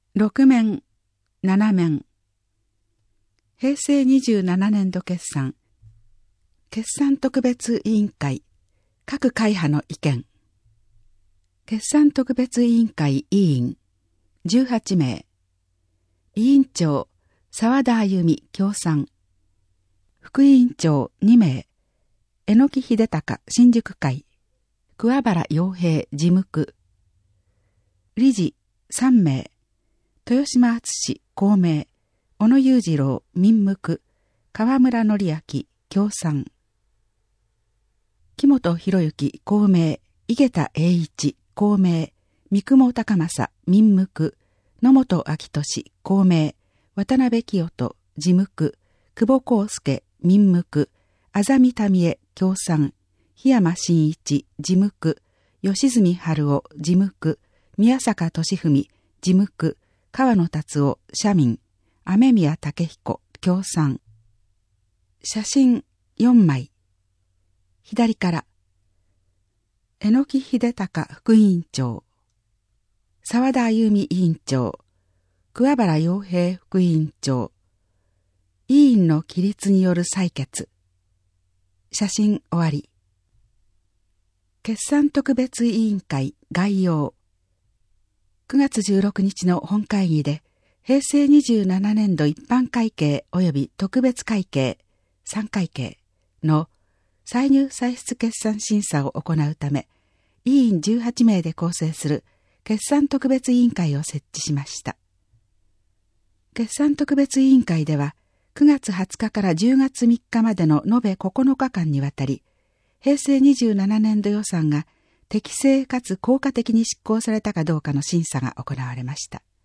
6面、7面。平成27年度決算。決算特別委員会、各会派の意見。決算特別委員会委員、18名。委員長、沢田あゆみ協賛。副委員長2名。榎木秀隆新宿会。桑原洋平事務区。理事3名。豊島敦公明。小野裕次郎民務区。河村則明協賛。木本博之公明。井桁栄一公明。三雲高政民務区。野本昭俊公明。渡辺清人事務区。久保康介民務区。あざみ民江協賛。檜山真一事務区。吉住春夫事務区。宮坂俊文事務区。川野達夫社民。雨宮武彦協賛。写真4枚。左から。榎木秀隆副委員長。沢田あゆみ委員長。桑原洋平副委員長。委員の起立による採決。写真終わり。決算特別委員会概要。9月16日の本会議で、平成27年度一般会計及び特別会計、3会計の歳入歳出決算審査を行うため、委員18名で構成する決算特別委員会を設置しました。決算特別委員会では、9月20日から10月3日までの延べ9日間にわたり、平成27年度予算が適正かつ効果的に執行されたかどうかの審査が行われました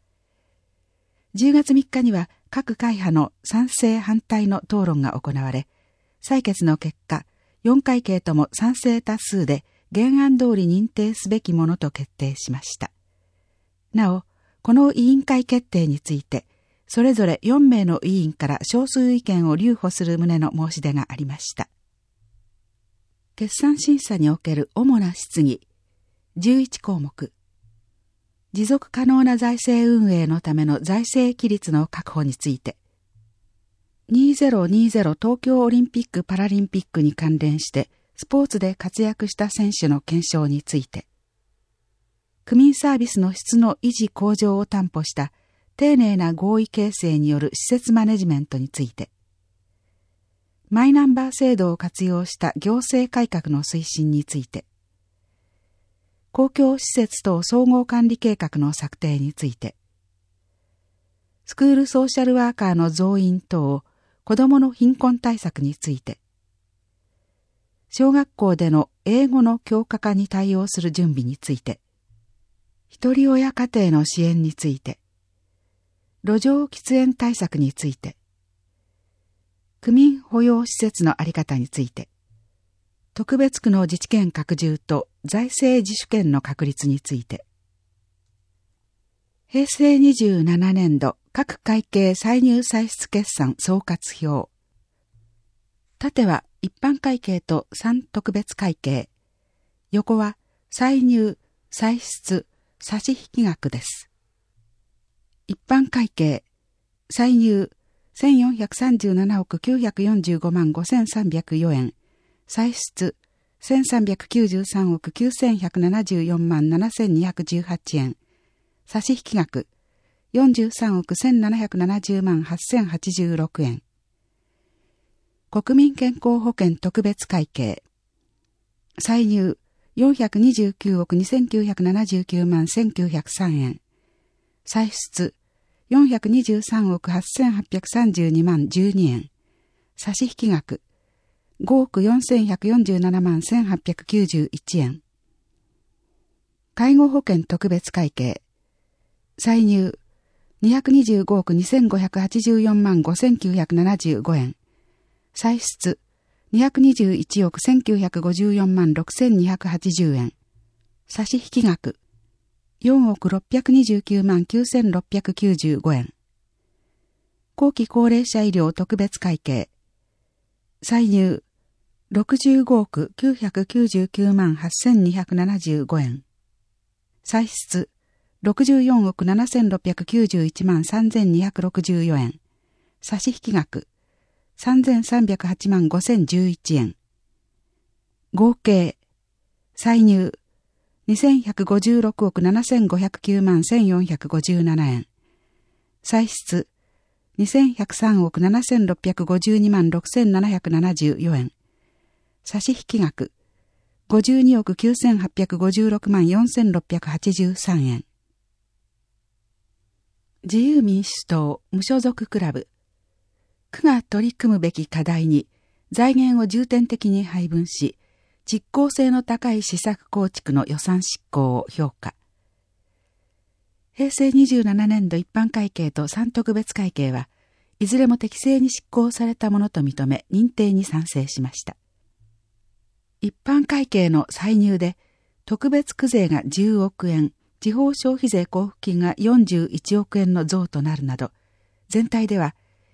。10月3日には各会派の賛成反対の討論が行われ、採決の結果、4会計とも賛成多数で原案通り認定すべきものと決定しました。なお、この委員会決定について、それぞれ4名の委員から少数意見を留保する旨の申し出がありました。決算審査における主な質疑、11項目。持続可能な財政運営のための財政規律の確保について、2020東京オリンピック・パラリンピックに関連してスポーツで活躍した選手の検証について、区民サービスの質の維持向上を担保した丁寧な合意形成による施設マネジメントについて、マイナンバー制度を活用した行政改革の推進について、公共施設等総合管理計画の策定について、スクールソーシャルワーカーの増員等、子どもの貧困対策について、小学校での英語の強化化に対応する準備について、一人親家庭の支援について、路上喫煙対策について、区民保養施設の在り方について、特別区の自治権拡充と財政自主権の確立について、平成27年度各会計歳入歳出決算総括表。縦は一般会計と3特別会計。横は歳入、歳出、差引額です。一般会計、歳入、1437億945万5304円。歳出、1393億9174万7218円。差引額、43億1770万8086円。国民健康保険特別会計。歳入、429億2979万1903円。歳出、423億8832万12円。差引額、5億4147万1891円。介護保険特別会計。歳入、225億2584万5975円。歳出、221億1954万6280円。差引額、4億629万9695円。後期高齢者医療特別会計。歳入、65億999万8275円。歳出、 64億7691万3264円。差引額、3308万5011円。合計、歳入、2156億7509万1457円。歳出、2103億7652万6774円。差引額、52億9856万4683円。自由民主党無所属クラブ。区が取り組むべき課題に財源を重点的に配分し、実効性の高い施策構築の予算執行を評価。平成27年度一般会計と3特別会計はいずれも適正に執行されたものと認め認定に賛成しました。一般会計の歳入で特別区税が10億円、地方消費税交付金が41億円の増となるなど、全体では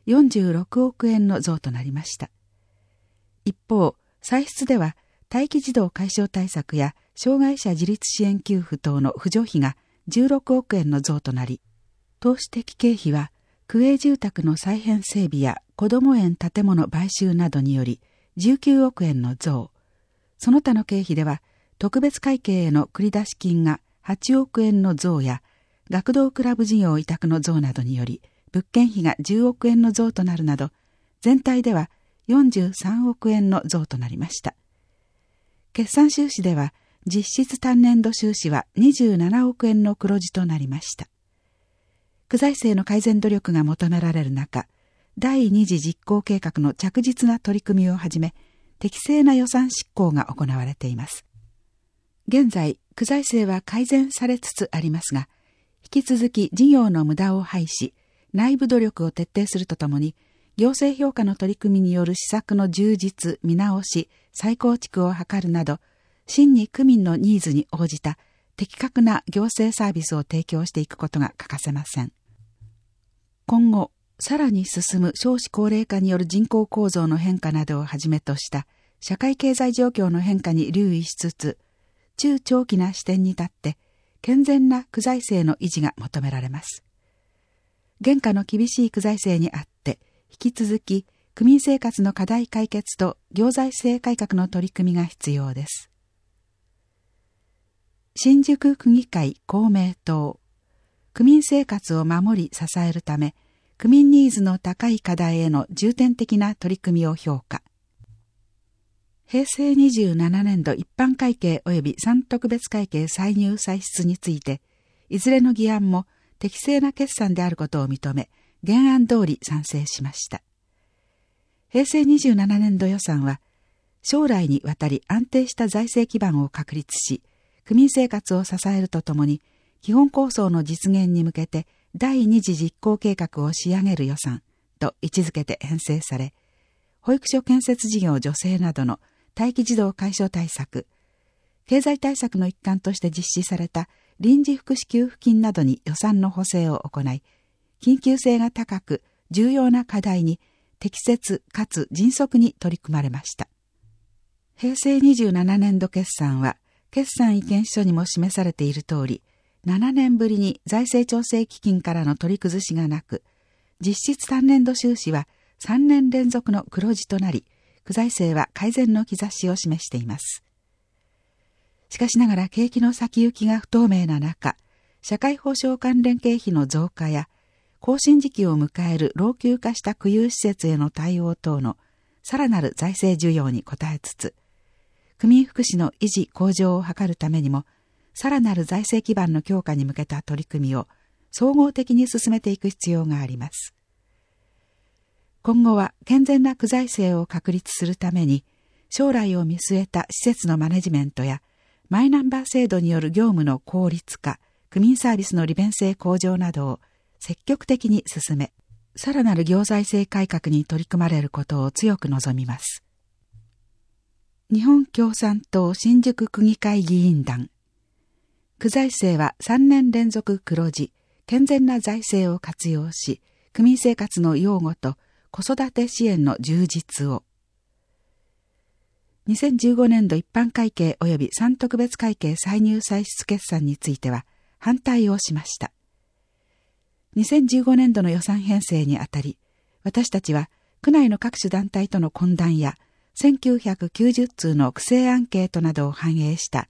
46億円の増となりました。一方、歳出では待機児童解消対策や障害者自立支援給付等の扶助費が16億円の増となり、投資的経費は区営住宅の再編整備や子ども園建物買収などにより19億円の増、その他の経費では特別会計への繰り出し金が8億円の増や、学童クラブ事業委託の増などにより、物件費が10億円の増となるなど、全体では43億円の増となりました。決算収支では、実質単年度収支は27億円の黒字となりました。区財政の改善努力が求められる中、第二次実行計画の着実な取り組みをはじめ、適正な予算執行が行われています。現在、区財政は改善されつつありますが、引き続き事業の無駄を排し、内部努力を徹底するとともに、行政評価の取り組みによる施策の充実、見直し、再構築を図るなど、真に区民のニーズに応じた的確な行政サービスを提供していくことが欠かせません。今後、さらに進む少子高齢化による人口構造の変化などをはじめとした社会経済状況の変化に留意しつつ、中長期な視点に立って健全な区財政の維持が求められます。現下の厳しい区財政にあって引き続き区民生活の課題解決と行財政改革の取り組みが必要です。新宿区議会公明党、区民生活を守り支えるため区民ニーズの高い課題への重点的な取り組みを評価。平成27年度一般会計及び3特別会計歳入歳出について、いずれの議案も適正な決算であることを認め、原案通り賛成しました。平成27年度予算は、将来にわたり安定した財政基盤を確立し、区民生活を支えるとともに、基本構想の実現に向けて第二次実行計画を仕上げる予算と位置づけて編成され、保育所建設事業助成などの待機児童解消対策、経済対策の一環として実施された臨時福祉給付金などに予算の補正を行い、緊急性が高く重要な課題に適切かつ迅速に取り組まれました。平成27年度決算は、決算意見書にも示されている通り、7年ぶりに財政調整基金からの取り崩しがなく、実質単年度収支は3年連続の黒字となり、区財政は改善の兆しを示しています。しかしながら景気の先行きが不透明な中、社会保障関連経費の増加や、更新時期を迎える老朽化した区有施設への対応等のさらなる財政需要に応えつつ、区民福祉の維持向上を図るためにも、さらなる財政基盤の強化に向けた取り組みを総合的に進めていく必要があります。今後は健全な区財政を確立するために、将来を見据えた施設のマネジメントや、マイナンバー制度による業務の効率化、区民サービスの利便性向上などを積極的に進め、さらなる行財政改革に取り組まれることを強く望みます。日本共産党新宿区議会議員団。区財政は3年連続黒字、健全な財政を活用し、区民生活の擁護と子育て支援の充実を。2015年度一般会計及び3特別会計歳入歳出決算については、 反対をしました。2015年度の予算編成にあたり、私たちは区内の各種団体との懇談や1990通の区政アンケートなどを反映した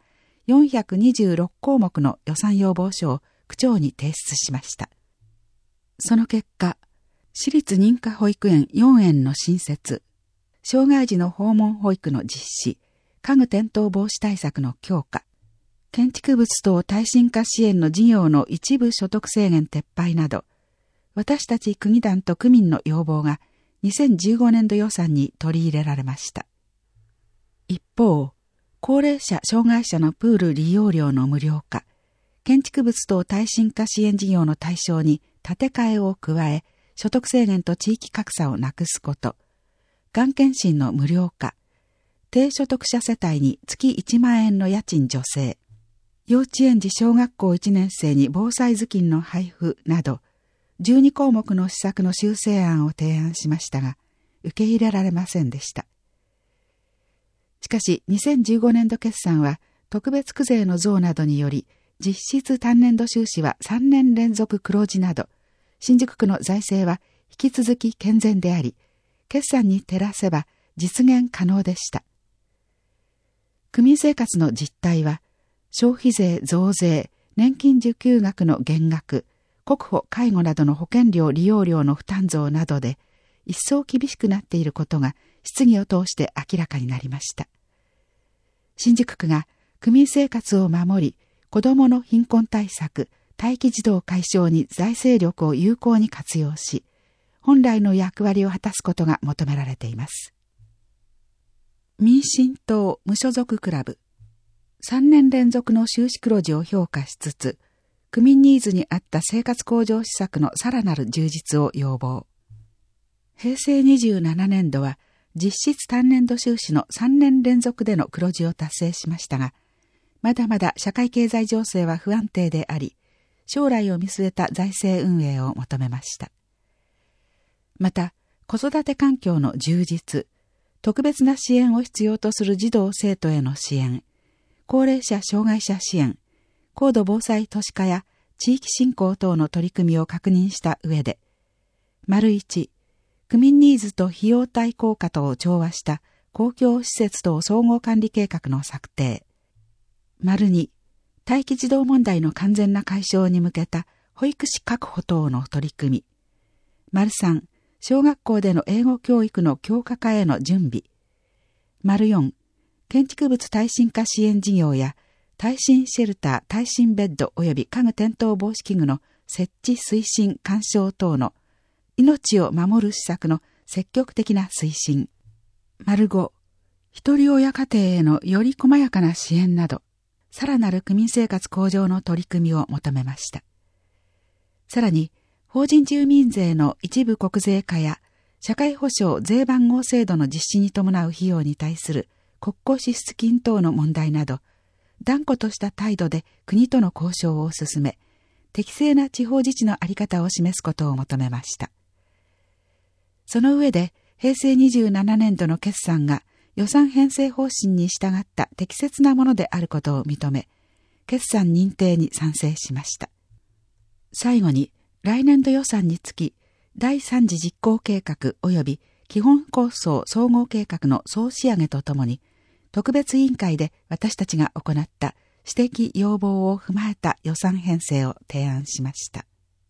426項目の予算要望書を区長に提出しました。その結果、私立認可保育園4園の新設、障害児の訪問保育の実施、家具転倒防止対策の強化、建築物等耐震化支援の事業の一部所得制限撤廃など、私たち区議団と区民の要望が2015年度予算に取り入れられました。一方、高齢者・障害者のプール利用料の無料化、建築物等耐震化支援事業の対象に建て替えを加え、所得制限と地域格差をなくすこと、がん検診の無料化、低所得者世帯に月1万円の家賃助成、幼稚園児小学校1年生に防災頭巾の配布など、12項目の施策の修正案を提案しましたが、受け入れられませんでした。しかし、2015年度決算は、特別区税の増などにより、実質単年度収支は3年連続黒字など、新宿区の財政は引き続き健全であり、決算に照らせば実現可能でした。区民生活の実態は、消費税増税、年金受給額の減額、国保介護などの保険料利用料の負担増などで、一層厳しくなっていることが質疑を通して明らかになりました。新宿区が区民生活を守り、子どもの貧困対策、待機児童解消に財政力を有効に活用し、本来の役割を果たすことが求められています。民進党無所属クラブ、3年連続の収支黒字を評価しつつ、区民ニーズに合った生活向上施策のさらなる充実を要望。平成27年度は実質単年度収支の3年連続での黒字を達成しましたが、まだまだ社会経済情勢は不安定であり、将来を見据えた財政運営を求めました。また、子育て環境の充実、特別な支援を必要とする児童生徒への支援、高齢者障害者支援、高度防災都市化や地域振興等の取り組みを確認した上で、1、区民ニーズと費用対効果とを調和した公共施設等総合管理計画の策定、2、待機児童問題の完全な解消に向けた保育士確保等の取り組み、3、小学校での英語教育の強化化への準備、4、建築物耐震化支援事業や耐震シェルター、耐震ベッド及び家具転倒防止器具の設置推進干渉等の命を守る施策の積極的な推進、5、一人親家庭へのより細やかな支援など、さらなる区民生活向上の取り組みを求めました。さらに、法人住民税の一部国税化や社会保障税番号制度の実施に伴う費用に対する国庫支出金等の問題など、断固とした態度で国との交渉を進め、適正な地方自治の在り方を示すことを求めました。その上で、平成27年度の決算が予算編成方針に従った適切なものであることを認め、決算認定に賛成しました。最後に、来年度予算につき、第3次実行計画及び基本構想総合計画の総仕上げとともに、特別委員会で私たちが行った指摘要望を踏まえた予算編成を提案しました。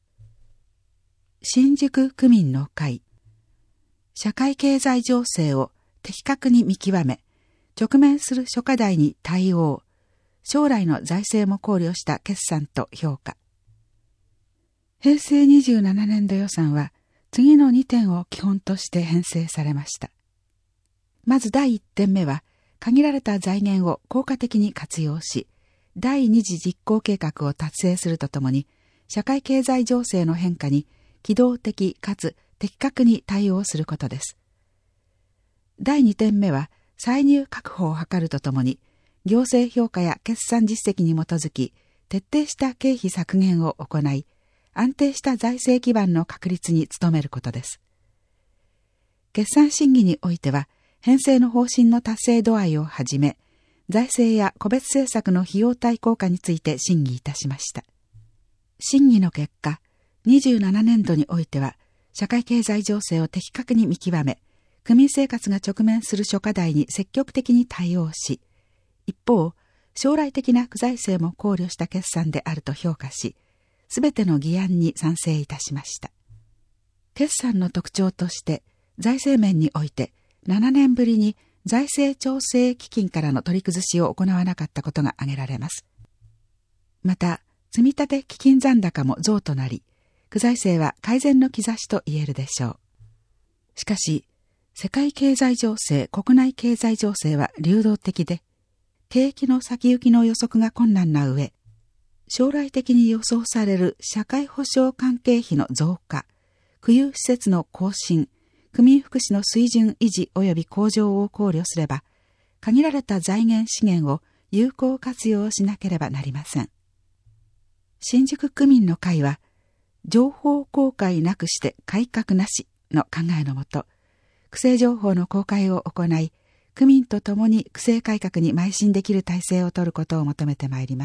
新宿区民の会、社会経済情勢を的確に見極め、直面する諸課題に対応、将来の財政も考慮した決算と評価。平成27年度予算は次の2点を基本として編成されました。まず第1点目は、限られた財源を効果的に活用し、第2次実行計画を達成するとともに、社会経済情勢の変化に機動的かつ的確に対応することです。第2点目は、歳入確保を図るとともに、行政評価や決算実績に基づき、徹底した経費削減を行い、安定した財政基盤の確立に努めることです。決算審議においては、編成の方針の達成度合いをはじめ、財政や個別政策の費用対効果について審議いたしました。 審議の結果、27年度においては、社会経済情勢を的確に見極め、区民生活が直面する諸課題に積極的に対応し、一方、将来的な区財政も考慮した決算であると評価し、すべての議案に賛成いたしました。決算の特徴として、財政面において7年ぶりに財政調整基金からの取り崩しを行わなかったことが挙げられます。また、積立基金残高も増となり、区財政は改善の兆しと言えるでしょう。しかし、世界経済情勢、国内経済情勢は流動的で、景気の先行きの予測が困難な上、将来的に予想される社会保障関係費の増加、区有施設の更新、区民福祉の水準維持及び向上を考慮すれば、限られた財源資源を有効活用しなければなりません。新宿区民の会は、情報公開なくして改革なしの考えのもと、区政情報の公開を行い、区民と共に区政改革に邁進できる体制を取ることを求めてまいります。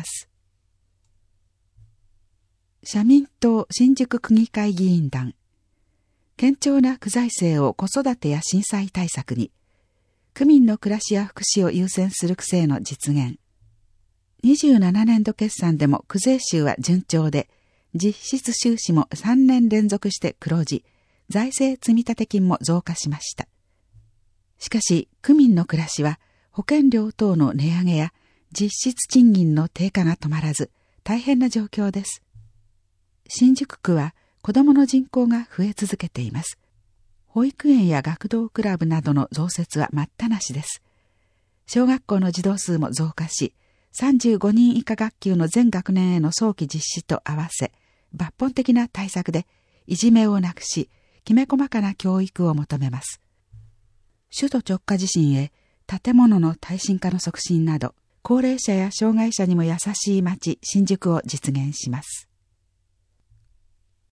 社民党新宿区議会議員団、堅調な区財政を子育てや震災対策に、区民の暮らしや福祉を優先する区政の実現。27年度決算でも区税収は順調で、実質収支も3年連続して黒字、財政積立金も増加しました。しかし、区民の暮らしは保険料等の値上げや実質賃金の低下が止まらず、大変な状況です。新宿区は子どもの人口が増え続けています。保育園や学童クラブなどの増設は待ったなしです。小学校の児童数も増加し、35人以下学級の全学年への早期実施と合わせ、抜本的な対策でいじめをなくし、きめ細かな教育を求めます。首都直下地震へ建物の耐震化の促進など、高齢者や障害者にも優しい街新宿を実現します。